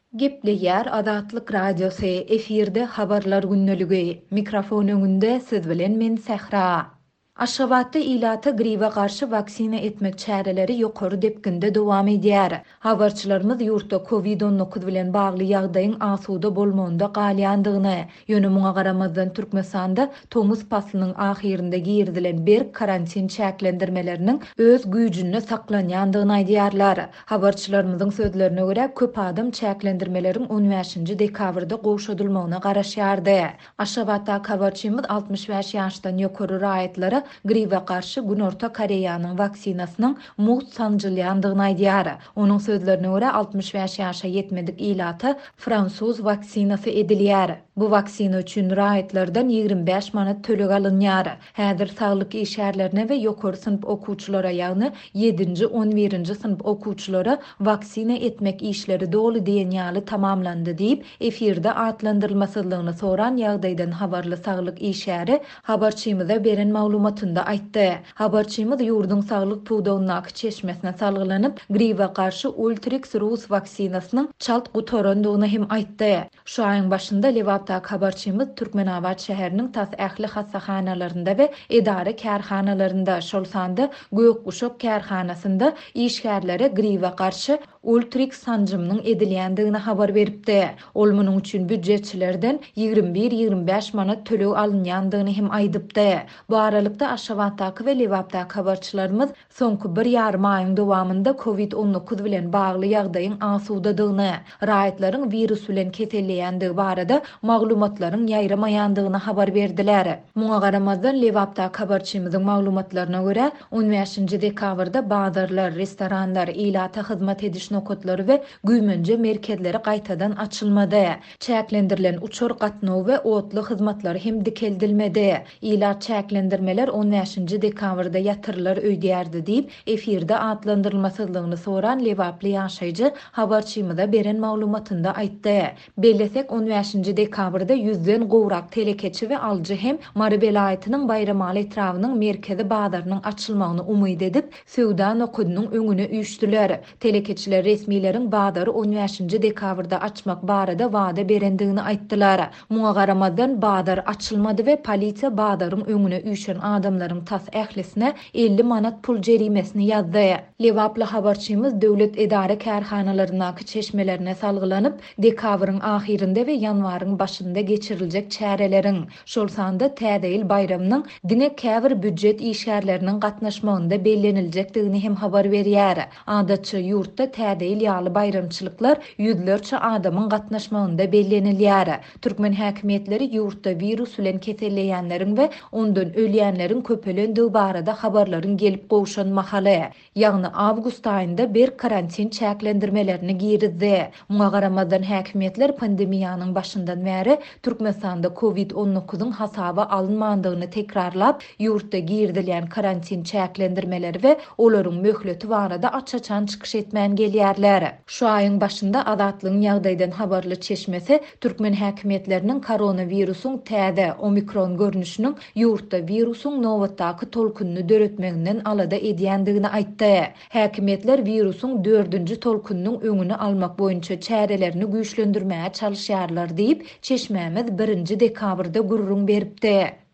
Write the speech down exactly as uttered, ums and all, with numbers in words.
Gepli yer Azatlyk Radiosu efirde habarlar günneligi. Mikrofon öňünde siz bilen men Sähra. Aşgabatda ilata gribe garşy vaksina etmek çäreleri ýokary depkinde dowam edýär. Habarçylarymyz ýurtda covid on dokuz bilen bagly ýagdaýyň asuda bolmagynda galýandygyny, ýöne muňa garamazdan Türkmenistanda tomuz faslynyň ahirinde girdilen bir karantin çäklendirmeleriniň öz güýjünde saklanýandygyny aýdýarlar. Habarçylarymyzyň sözlerine görä köp adam çäklendirmelerin on beşinji dekabrda goşudylmagyna garaşýardy. Aşgabatda habarçymyz altmış beş ýaşdan ýokary raýatlara gribe garşy Günorta Koreýanyň vaksinasynyň muht sanjylýandygyny aýdýar. Onuň sözlerine görä altmış beş ýaşa ýetmedik ilata fransuz vaksinasy edilýär. Bu vaksina üçin raýatlardan ýygrimi beş manat töleg alynýar. Häzir saglyk işgärlerine we ýokary synp okuwçylara ýagny yedinji on birinji synp okuwçylara vaksina etmek işleri dolu diýen ýaly tamamlandy diýip efirde atlandyrylmasynlygyny soran ýagdaýdan habarly saglyk işgäri habarçymyza beren maglumatynda aýtdy. Habarçymyz ýurdun saglyk puwdawyndaky çeşmesine salgylanyp gribe garşy Ultrix Rus vaksinasynyň çalt gutorandygyny hem aýtdy. Şu aýyň başynda Lewapda habarçymyz Türkmenabad şäheriniň tas ähli hassahanalarynda we edara kärhanalarynda şol sanda Gökguşak kärhanasynda işgärlere gribe garşy Ultrix sanjymynyň edilýändigini habar beripdi. Ol munyň üçin büdjetçilerden ýygrimi bir ýygrimi beş manat töleg alynýandygyny hem aýdypdy. Bu aralykda Aşgabatdaky we Lewapdaky habarçylarymyz soňky bir ýarym aýyň dowamında covid on dokuz bilen bagly ýagdaýyň asudadygyny, raýatlaryň virus bilen keselleýändigi barada maglumatlaryň ýaýramaýandygyny habar berdiler. Muňa garamazdan Lewapdaky habarçymyzyň maglumatlaryna görä on beşinji dekabrda bazarlar, restoranlar, ilata hyzmat ediş nokatlary we güýmenje merkezleri gaýtadan açylmady. Çäklendirilen uçur gatnaw we otly hyzmatlary hem dikeldilmedi. Ilat çäklendirmeler on beşinji dekabrda ýatyrlar öýdýärdi diýip efirde atlandyrylmasynlygyny soran Lewaply ýaşaýjy habarçymyza beren maglumatynda aýtdy. Bellesek on beşinji dekabrda yüzden gowrak telekeçi we aljy hem Mary belaýatynyň bayramaly etrawynyň merkezi bazarynyň açylmagyny umyd edip Söwda nokudynyň öňüne üýtdiler. Telekeçiler resmiýetiň bazary on beşinji dekabrda açmak barada wada berendigini aýtdylar. Muňa garamazdan bazar açylmady we polisiýa bazaryň öňüne üýşen adamlaryň tas ählisine elli manat pul jerimesini ýazdy. Lewaply habarçymyz döwlet edara kärhanalarynyň çeşmelerine salgylanyp dekabryň ahirinde we ýanwaryň başynda geçiriljek çäreleriň, şol sanda täzeýil bayramynyň dine käbir büdjet işgärleriniň gatnaşmagynda belleniljakdygyny hem habar berýär. Adatça ýurtda täzeýil ýaly bayramçylyklar ýüzlerçe adamyň gatnaşmagynda bellenilýär. Türkmen häkimetleri ýurtda virus bilen keselleýänleriň we ondan ölýänleriň köpelendiği barada habarlaryň gelip gowşan mahaly, ýagny awgust aýynda bir karantin çäklendirmelerini girizdi. Muňa garamazdan häkimetler pandemiýanyň başyndan bäri Türkmenistanda covid on dokuzyň hasaba alınmandygyny tekrarlap, ýurtda girdilýän karantin çäklendirmeleri we olaryň möhleti barada açaçan çykyş etmän gelýärler. Şu aýyň başynda Azatlygyň ýagdaýdan habarly çeşmesi Türkmen häkimetleriniň koronawirusyň täze omikron görnüşiniň ýurtda virusyň nowatdaky tolkunny döretmeginden alada edýändigini aýtdy. Häkimetler virusyň dördünji tolkunyň öňüni almak boýunça çärelerini güýçlendirmäge çalışýarlar diýip çeşmemiz birinji dekabrda gurrun beripdi.